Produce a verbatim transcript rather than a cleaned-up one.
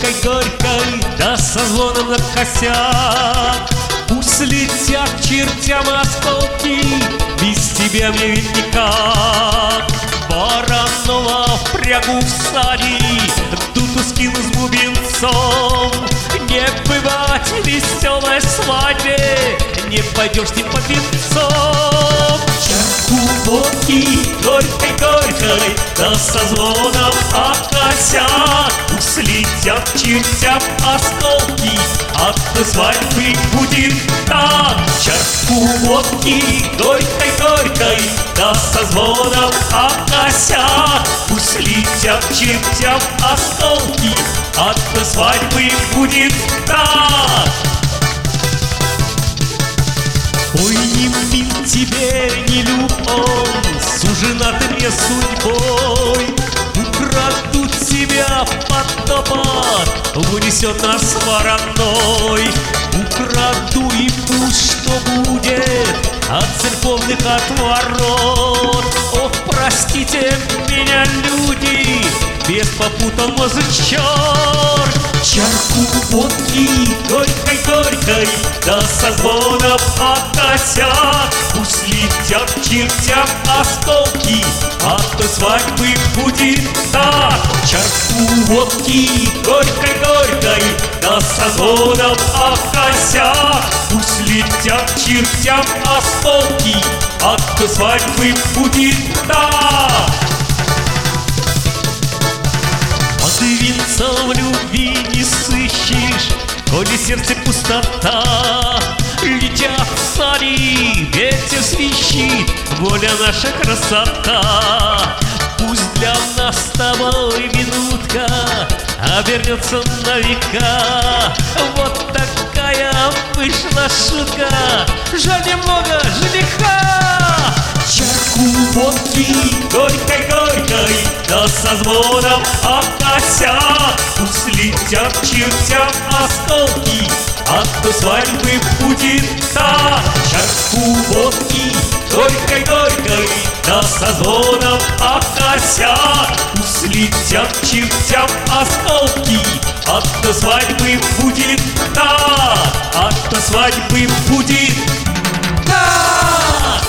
горькой-горькой, да со звоном на косяк. Пусть летят к чертям осколки, без тебя мне ведь никак. Баранова впрягу в сади, дуту скину с бубенцом. Не бывать веселой свадьбе, не пойдешь ты под венцом. Чарку водки горькой-горькой, да со звоном о косяк. Пусть летят к чертям осколки, от свадьбы будет так. Чарку водки горькой-горькой, да со звоном о косяк. Пусть летят к чертям осколки, от свадьбы будет так. Ой, не мил тебе, не люб он, сужена ты мне судьбой. Украдут тебя потопат, унесет нас вороной. Украду и пусть что будет от церковных отворот. Ох, простите меня, люди, без попутал мужичок. Чарку водки горькой-горькой, да со звоном о косяк. Пусть летят к чертям осколки, от той свадьбы будет так. Чарку водки горькой-горькой, да со звоном о косяк. Пусть летят к чертям осколки, от той свадьбы будет так. А ты венца в любви не сыщешь, коли сердце пустота. Летят в сади, ветер свищит, воля наша красота. Пусть для нас с тобой минутка обернется на века. Вот такая вышла шутка, жаль немного жениха. Чарку водки горькой-горькой, да со звоном о косяк. Пусть летят к чертям осколки, от той свадьбы будет так. Чарку водки горькой-горькой, да со звоном о косяк. Пусть летят к чертям осколки, от той свадьбы будет так. От той свадьбы будет так.